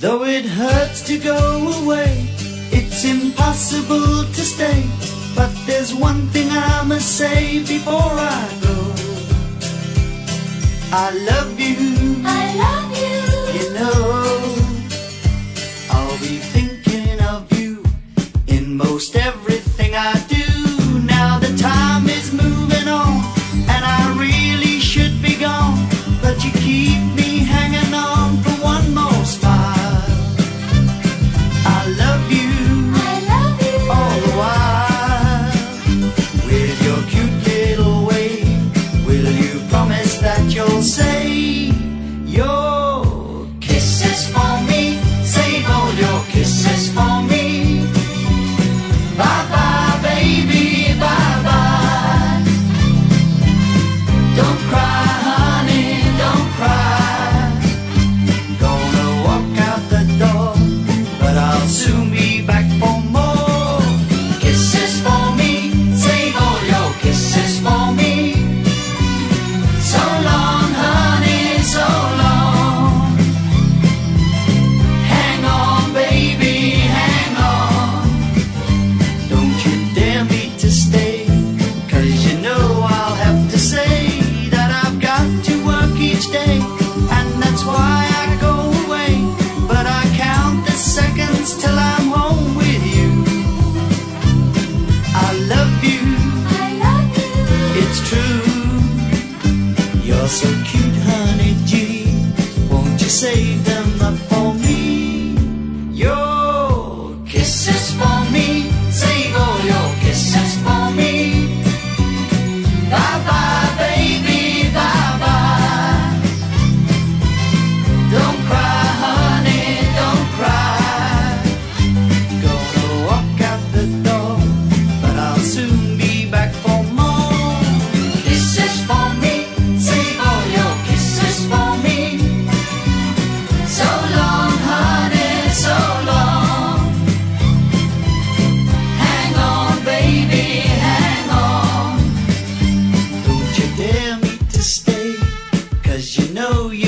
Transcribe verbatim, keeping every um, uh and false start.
Though it hurts to go away, it's impossible to stay. But there's one thing I must say before I go. I love you, I love you. you know. I'll be thinking of you in most everything I do. Now the time is moving on, and I really should be gone, but you keep me hanging on for one more smile. I love you, I love you. all the while. With your cute little way, will you promise that you'll say your kisses for me? Save all your kisses for me. Bye bye, baby, bye bye. Don't cry, honey, don't cry. Gonna walk out the door, but I'll soon be back for more kisses for me. Save all your kisses for me. So long, honey, so long. Hang on, baby, hang on. Don't you dare me to stay, 'cause you know I'll have to say that I've got to work each day, and that's why I go away. But I count the seconds till I'm home with you. I love you, I love you. it's true. You're so cute, honey G. Won't you save them up for me? Your kisses for me. Save all your kisses for me. Bye bye, baby, bye bye. Don't cry, honey, don't cry. Gonna walk out the door, but I'll soon be back for more kisses for me. Save all your kisses for me. So long, honey, so long. Hang on, baby, hang on. Don't you dare me to stay, 'cause you know